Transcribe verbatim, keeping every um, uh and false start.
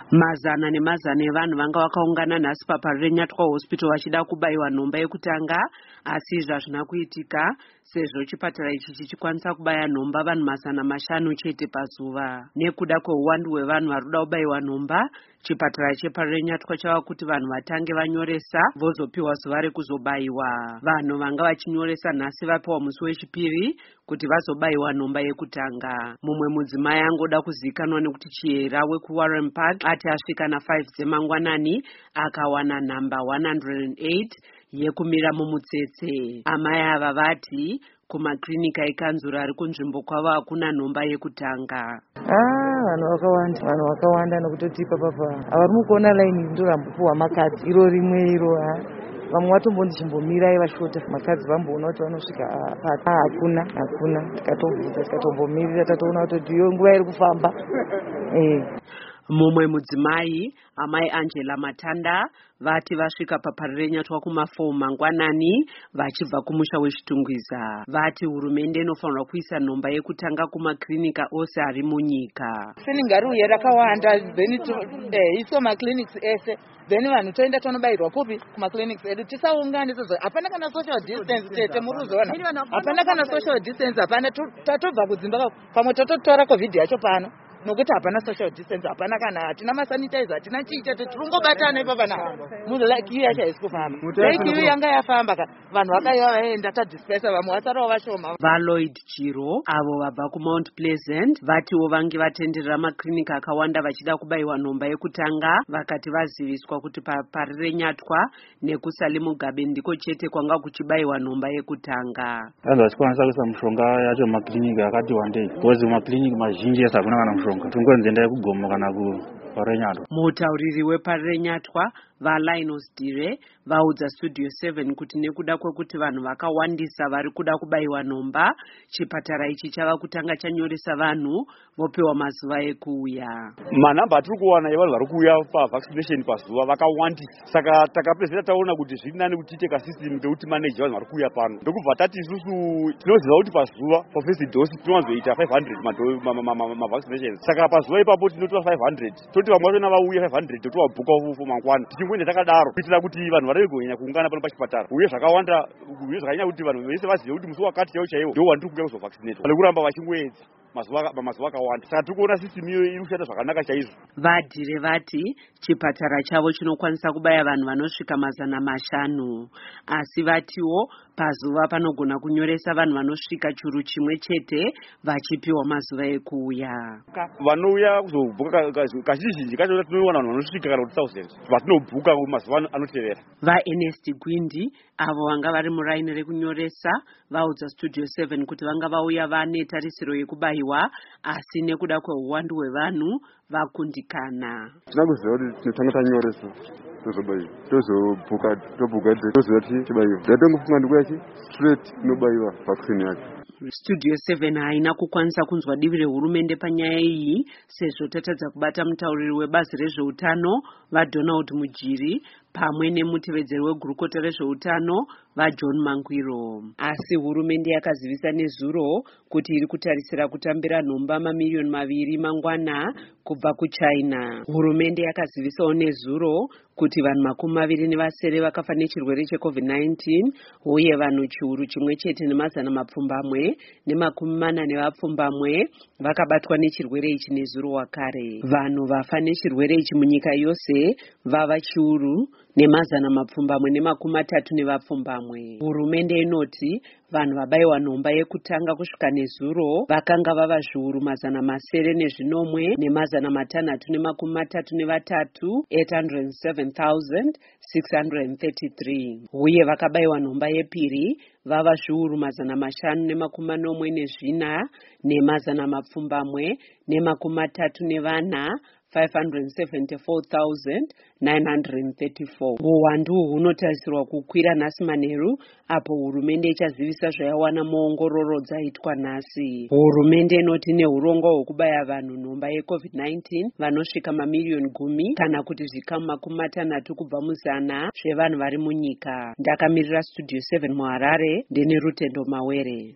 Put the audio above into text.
Mazana nemazana evanhu vanga vakaungana nhasi paparo reNyatwa Hospital vachida kubaiwa nhomba yekutanga, asi izvi hazvina kuitika sezvo chipatara ichi chichikwanisa kubaya nhomba vanhu mazana mashanu chete pazuva. Nekuda kweuwandu hwevanhu vari kuda kubayiwa nhomba, chipatara cheparo reNyatwa chava kuti vanhu vatange vanyoresa vozopiwa zuva rekuzobayiwa. Vanhu vanga vachinyoresa nhasi vapiwa musi wechipiri kuti vazobayiwa nhomba yekutanga. Mumwe mudzimai angoda kuzivikanwa nekuti Chiyera wekuWarren Park ati asvika na five dzemangwanani akawana nhamba one hundred eight yekumira mumutsetse. Amai ava vati kumaklinika ekanzura ari kunzvimbo kwavo hakuna nhomba yekutanga. Ah, vanhu vakawanda, vanhu vakawanda nokutoti papa avari mukuona laini ndorambopuwa makadzi iro rimwe iro vamwe vatombochimbomira vashota makadzi vamboona kuti vanosvika pata hakuna hakuna tikatobvunza tikatombomirira tatoona kuti iyo nguva iri kufamba. Eh. Mumwe mudzimai amai Angela Matanda vati vasvika paparo reNyatwa kumafour mangwanani vachibva kumusha wechitungwiza. Vati hurumende inofanirwa kuisa nhomba yekutanga kumaklinika ose ari munyika. Seningaruye rakawanda beni iso maclinics ese beni vanhu toenda tonobayirwa kupi kumaclinics edu tisaungane sozo hapana kana social distance tete muruzona hapana kana social distance hapana tatobva kudzimba pamwe tototora covid yacho pano nokuti hapana social distance hapana kana hatina masanitizer hatina chicha tiringobatana ipapa na mukiu yacho haisi kufamba kiu yanga yafamba vanhu vakaiva vaenda tadispersa vamwe vasarawo vashoma. VaLloyd Chiro avo vabva kuMount Pleasant vatiwo vange vatenderera maklinika akawanda vachida kubayiwa nhomba yekutanga vakati vaziviswa kuti paparo reNyatwa nekusali Mugabe ndiko chete kwanga kuchibayiwa nhomba yekutanga. Vanhu vachikwanisa kuisa mushonga yacho maklinika yakati wandei because maklinika mazhinji ese hakuna kana mushonga tungonzenda yekugoma kana kuparo reNyatwa. Mutauriri weparo reNyatwa vaLinus Dire vaudza Studio seven kuti nekuda kwekuti vanhu vakawandisa vari kuda kubayiwa nhomba, chipatara ichi chava kutanga chanyoresa vanhu vopewa mazuva ekuuya. Manhamba atiri kuwana evanhu vari kuuya pavaccination pazuva vakawandisa, saka takapedzera taona kuti zviri nani kuti tiite kasystem kekuti manage vanhu vari kuuya pano ndokubva tati isusu tinoziva kuti pazuva for first dose tinowanzoita five hundred mavaccinations, saka pazuva ipapo tinotora five hundred toti vamwe vachona vauya five hundred totovabhuka manngwana tichingoenda takadaro kuitira kuti vanhu varege kunyanya kuungana pano pachipatara uye zvakawanda uye zvakanyanya kuti vanhu vese vazive kuti musi wakati chaiwo chaiwo ndo wandiri kuuya kuzovaccinate pane kuramba vachingoedza mazuva akawanda, saka tiri kuona system iyo iri kushanda zvakanaka chaizvo. Vadhire vati chipatara chavo chinokwanisa kubaya vanhu vanosvika mazana mashanu, asi vatiwo pazuva panogona kunyoresa vanhu vanosvika churu chimwe chete vachipiwa mazuva ekuuya. Vanouya kuzobhuka kazhinji kacho tinoona vanhu vanosvika kana kuti thousand vatinobhuka mazuva anotevera. VaErnest Gwindi avo vanga vari muraini rekunyoresa vaudza Studio seven kuti vanga vauya vane tarisiro yekubayiwa asi nekuda kweuwandu hwevanhu vakundikana. Tina kuziva kuti tinotanga tanyoresa tozobayiwa tozobhuka tobhuka toziva kuti tibayiwa ndatongofunga ndikuya chi straight inobayiwa vaccine yacho. Studio seven haina kukwanisa kunzwa divi rehurumende panyaya iyi sezvo tatadza kubata mutauriri webazi rezveutano vaDonald Mujiri pamwe nemutevedzeri wegurukota rezveutano vaJohn Mangwiro. Asi hurumende yakazivisa nezuro kuti iri kutarisira kutambira nhomba mamiliyoni maviri mangwana kubva kuChina. Hurumende yakazivisawo nezuro kuti vanhu makumi maviri nevasere vakafa nechirwere checovid nineteen uye vanhu chiuru chimwe chete nemazana mapfumbamwe nemakumi mana nevapfumbamwe vakabatwa nechirwere ichi nezuro wakare. Vanhu vafa nechirwere ichi munyika yose vava chiuru nemazana mapfumbamwe nemakumi matatu nevapfumbamwe. Hurumende inoti vanhu vabayiwa nhomba yekutanga kusvika nezuro vakanga vava zviuru mazana masere nezvinomwe nemazana matanhatu nemakumi matatu nevatatu eight hundred seven thousand six hundred thirty-three uye vakabayiwa nhomba yepiri vava zviuru mazana mashanu nemakumi manomwe nezvina nemazana mapfumbamwe nemakumi matatu nevana five hundred seventy-four thousand nine hundred thirty-four. Uwandu hunotarisirwa kukwira nhasi manheru apo hurumende ichazivisa zvayawana muongororo dzaitwa nhasi. Hurumende inoti nehurongo hwekubaya vanhu nhomba yecovid nineteen vanosvika mamiliyoni gumi kana kuti zvikamu makumi matanhatu kubva muzana zvevanhu vari munyika. Ndakamirira Studio seven muHarare ndine Rutendo Mawere.